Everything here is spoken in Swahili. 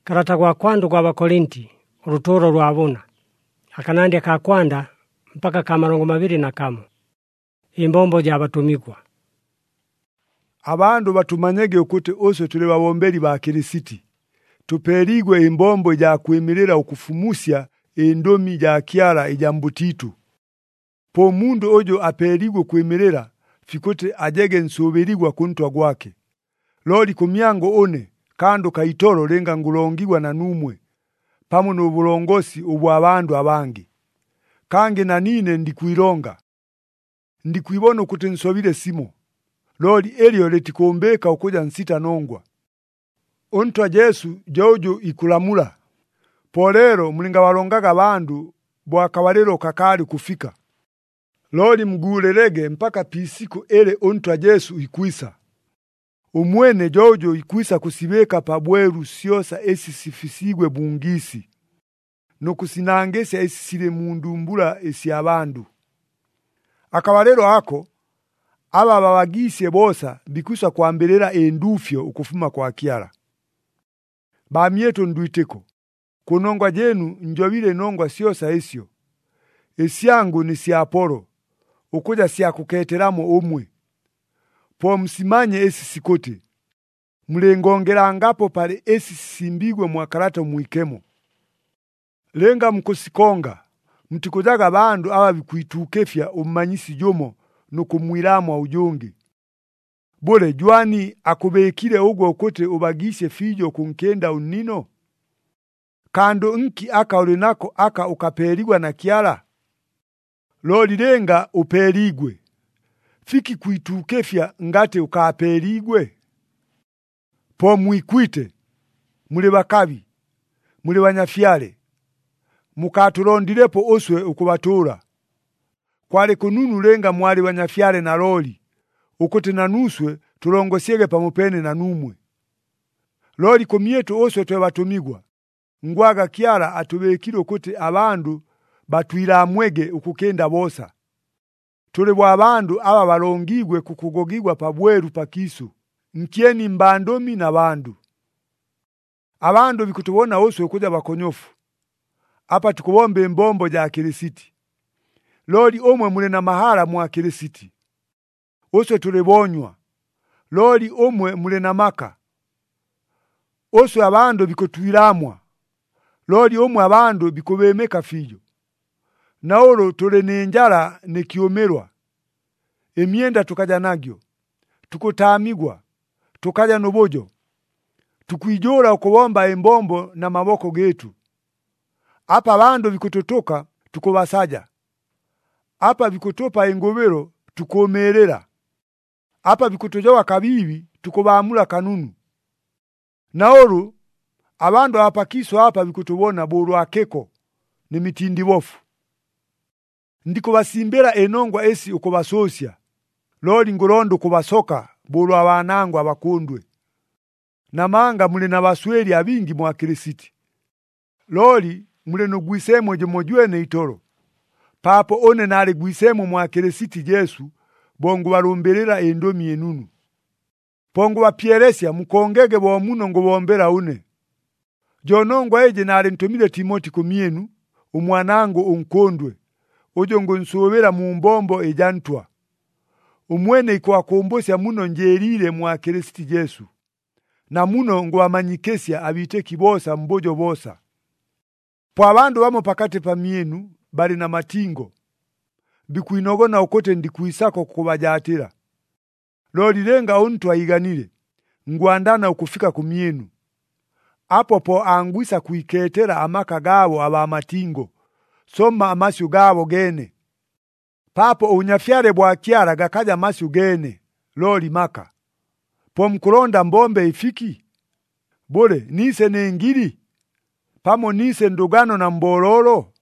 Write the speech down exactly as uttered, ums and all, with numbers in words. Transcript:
Karata kwa kwandu kwa Bakorinti, uruturo rwa buna. Akanandya ka kwanda mpaka ka marongo mabiri na kamo. Imbombo ja batumikwa. Abandu batumanyege ukuti ose tuli babomberi ba Kirisiti. Tuperigwe imbombo ja kwemerera okufumusya endomi ja kyara ija mbutitu. Po mundu ojo aperigwe kwemerera fikote ajege nsoberigwa kuntwa gwake. Loli kumyango one kando kaitoro lenga ngulongigwa na numwe. Pamo n'obulongosi obwa abandu abangi. Kange na nine ndikwironga. Ndikwibona ukuti nsobire simo. Loli elio letikombeka ukuja nsita nongwa. Ontwa Yesu jojo ikulamula. Polero mlinga walongaga abandu bwa kabalero kakali kufika. Loli mgulelege mpaka pisiko ele ontwa Yesu ikwisa. Umwene jojo ikwisa kusibeka pabweru siosa esi sifisigwe bungisi. No kusinangesya esi sile mundumbula esi abandu. Akabalero ako, aba babagisye bosa bikwisa kwambelera endufyo ukufuma kwa kyara. Bamyeto nduiteko. Kunongwa jenu njobile nongwa siosa esyo. Esyangu ni si Apolo. Ukuja siya kuketeramo omwe. Po msimanye esi sikote. Mlengongera ngapo pale esi simbigwe mwakarata mwikemo. Lenga mkusikonga. Mtikujaga bandu awa bikuitukefya umanyisi jomo nukumwiramu wa ujongi. Bole juani akubekile ugwa ukote ubagishe fijo kunkenda unino. Kando nki aka ulinako aka ukaperigwa na kiala. Loli lenga uperigwe. Fiki kuitukefya ngate ukaperigwe. Po mwikwite. Mule bakabi. Mule banyafyale. Mukaturondilepo oswe ukubatura. Kwale kununu lenga mwali banyafyale na loli. Ukote na nuswe tulongosyege pamupene na numwe. Loli kumyetu oswe tuwe batumigwa. Ngwaga kyara atubekile ukote abandu batwila amwege ukukenda bosa. Tule bwa abandu aba balongigwe kukugogigwa pabweru pakisu. Nkieni mbandomi na bandu. Abandu bikutubona oswe kuja bakonyofu. Apa tukubombe mbombo ja Kirisiti. Loli omwe mule na mahala mwa Kirisiti. Oswe tulebonywa. Loli omwe mule na maka. Oswe abandu bikutwilamwa. Loli omwe abandu bikubemeka fijo. Naolo tule nenjala nekiomerwa. Emienda tukaja nagyo. Tukutamigwa. Tukaja nobojo. Tukwijora ukubomba embombo na maboko getu. Apa abandu bikutotoka tukubasaja. Apa bikutopa engobero tukomerera. Apa bikutojowa kabibi tukubamula kanunu. Naolu abandu apakiso apa bikutubona bolu akeko ni mitindi bofu. Ndikubasimbera enongwa esi ukubasosya. Loli ngulondo kubasoka bolu abanangu abakundwe. Namanga mule na basweli abingi mwa Kirisiti. Loli mule no gwisemo jomojwene itoro. Papo one nale gwisemo mwa Kirisiti Yesu bongo balomberera endomi enunu. Pongo bapyeresya mukongege bo muno ngo bombera une. Jonongwa eje nale ntomile Timoti kumienu umwanango unkondwe. Ojo ngo nsobera mu mbombo ejantwa. Umwene iko akombosya muno njerire mwa Kirisiti Yesu. Na muno ngo amanyikesya abite kibosa mbojo bosa. Po abandu bamo pakate pamienu bali na matingo. Bikuinogona ukote ndikuisako kukubajatira. Loli lenga untu aiganile. Nguandana ukufika kumienu. Apo po angwisa kuiketera amaka gabo aba amatingo. Soma amasyu gabo gene. Papo unyafyare bwa kyara gakaja amasyu gene. Loli maka. Po mkulonda mbombe ifiki. Bole nise ne ngiri. Pamo nise ndugano na mbololo.